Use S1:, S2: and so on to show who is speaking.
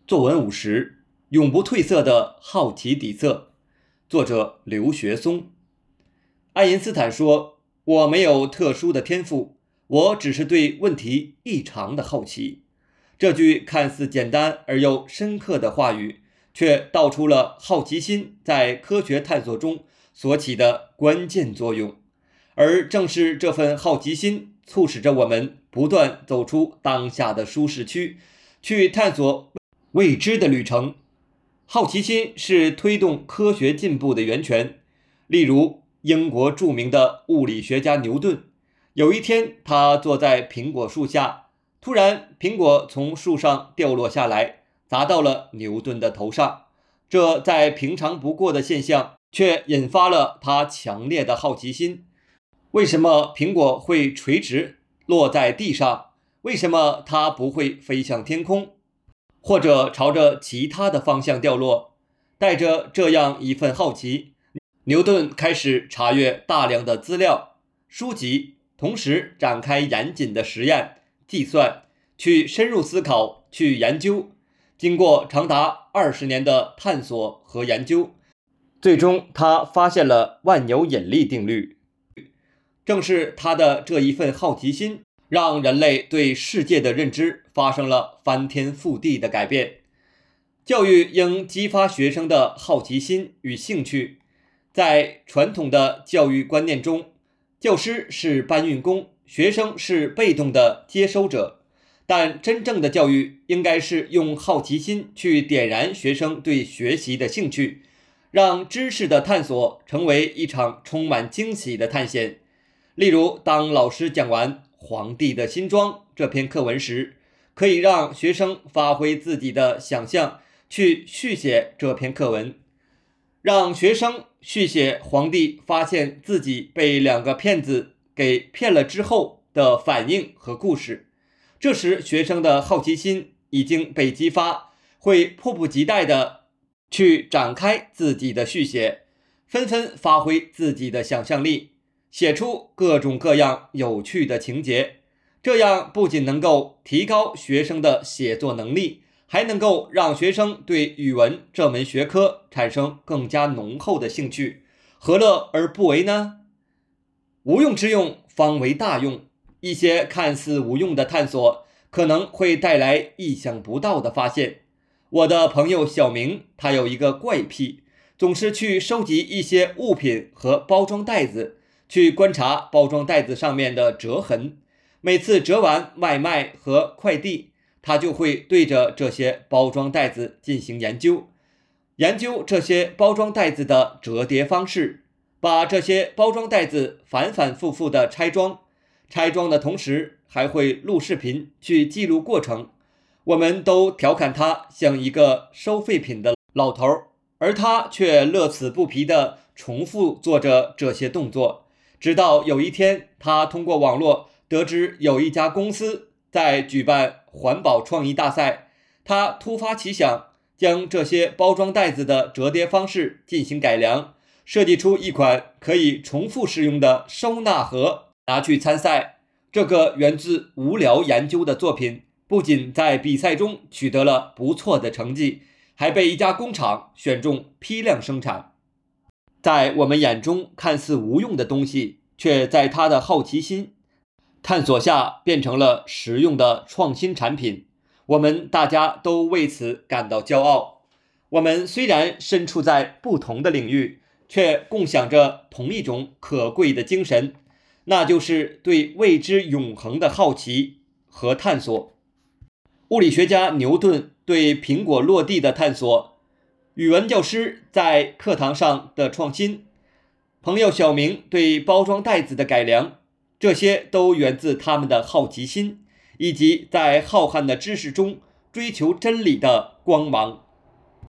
S1: 作文50，永不褪色的好奇底色。作者刘学松。爱因斯坦说：“我没有特殊的天赋，我只是对问题异常的好奇。”这句看似简单而又深刻的话语，却道出了好奇心在科学探索中所起的关键作用。而正是这份好奇心，促使着我们不断走出当下的舒适区，去探索未知的旅程。好奇心是推动科学进步的源泉。例如，英国著名的物理学家牛顿，有一天他坐在苹果树下，突然苹果从树上掉落下来，砸到了牛顿的头上。这再平常不过的现象，却引发了他强烈的好奇心。为什么苹果会垂直落在地上？为什么它不会飞向天空，或者朝着其他的方向掉落？带着这样一份好奇，牛顿开始查阅大量的资料、书籍，同时展开严谨的实验、计算，去深入思考，去研究。经过长达20年的探索和研究，最终他发现了万有引力定律。正是他的这一份好奇心，让人类对世界的认知发生了翻天覆地的改变。教育应激发学生的好奇心与兴趣。在传统的教育观念中，教师是搬运工，学生是被动的接收者。但真正的教育应该是用好奇心去点燃学生对学习的兴趣，让知识的探索成为一场充满惊喜的探险。例如，当老师讲完《皇帝的新装》这篇课文时，可以让学生发挥自己的想象，去续写这篇课文。让学生续写皇帝发现自己被2个骗子给骗了之后的反应和故事。这时学生的好奇心已经被激发，会迫不及待地去展开自己的续写，纷纷发挥自己的想象力，写出各种各样有趣的情节。这样不仅能够提高学生的写作能力，还能够让学生对语文这门学科产生更加浓厚的兴趣，何乐而不为呢？无用之用方为大用。一些看似无用的探索，可能会带来意想不到的发现。我的朋友小明，他有一个怪癖，总是去收集一些物品和包装袋子，去观察包装袋子上面的折痕。每次折完外卖和快递，他就会对着这些包装袋子进行研究，研究这些包装袋子的折叠方式，把这些包装袋子反反复复的拆装的同时，还会录视频去记录过程。我们都调侃他像一个收废品的老头，而他却乐此不疲地重复做着这些动作。直到有一天，他通过网络得知有一家公司在举办环保创意大赛，他突发奇想，将这些包装袋子的折叠方式进行改良，设计出一款可以重复使用的收纳盒，拿去参赛。这个源自无聊研究的作品，不仅在比赛中取得了不错的成绩，还被一家工厂选中批量生产。在我们眼中看似无用的东西，却在他的好奇心探索下变成了实用的创新产品。我们大家都为此感到骄傲。我们虽然身处在不同的领域，却共享着同一种可贵的精神，那就是对未知永恒的好奇和探索。物理学家牛顿对苹果落地的探索，语文教师在课堂上的创新，朋友小明对包装袋子的改良，这些都源自他们的好奇心，以及在浩瀚的知识中追求真理的光芒。